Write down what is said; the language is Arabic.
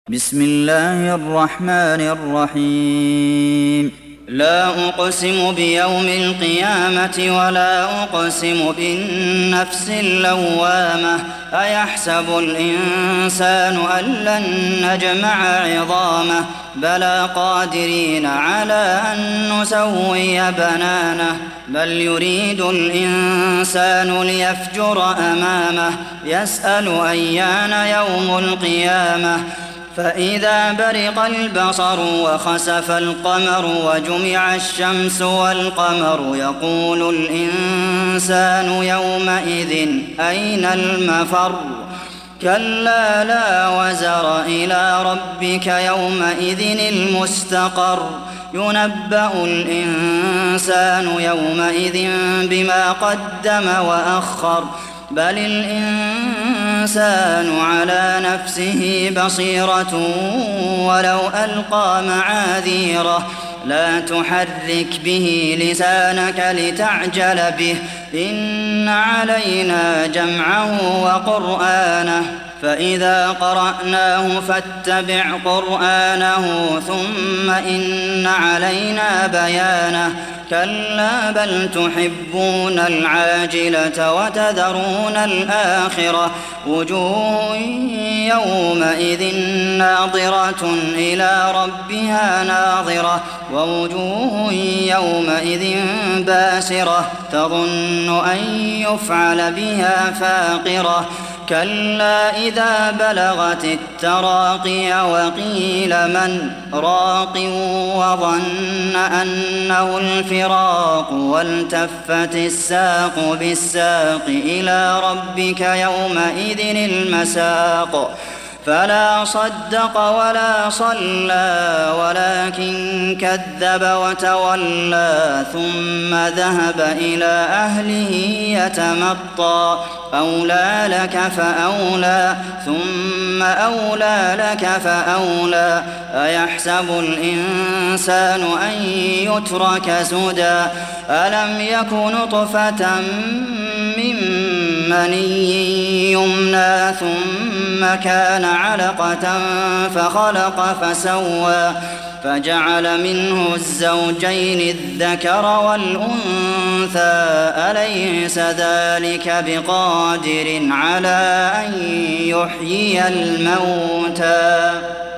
بسم الله الرحمن الرحيم لا أقسم بيوم القيامة ولا أقسم بالنفس اللوامة أيحسب الإنسان أن لن نجمع عظامه بلى قادرين على أن نسوي بنانه بل يريد الإنسان ليفجر أمامه يسأل أيان يوم القيامة فإذا برق البصر وخسف القمر وجمع الشمس والقمر يقول الإنسان يومئذ أين المفر كلا لا وزر إلى ربك يومئذ المستقر ينبأ الإنسان يومئذ بما قدم وأخر بل الإنسان على نفسه بصيرة ولو ألقى معاذيره لا تحرك به لسانك لتعجل به إن علينا جمعه وقرآنه فإذا قرأناه فاتبع قرآنه ثم إن علينا بيانه كلا بل تحبون العاجلة وتذرون الآخرة وجوه يومئذ ناظرة إلى ربها ناظرة ووجوه يومئذ باسرة تظن أن يفعل بها فاقرة كلا إذا بلغت التراقي وقيل من راق وظن أنه الفراق والتفت الساق بالساق إلى ربك يومئذ المساق فلا صدق ولا صلى ولكن كذب وتولى ثم ذهب إلى أهله يتمطى أولى لك فأولى ثم أولى لك فأولى أيحسب الإنسان أن يترك سدى ألم يك نطفة من مني يمنى ثم كان علقة فخلق فسوى فجعل منه الزوجين الذكر والأنثى أليس ذلك بقادر على أن يحيي الموتى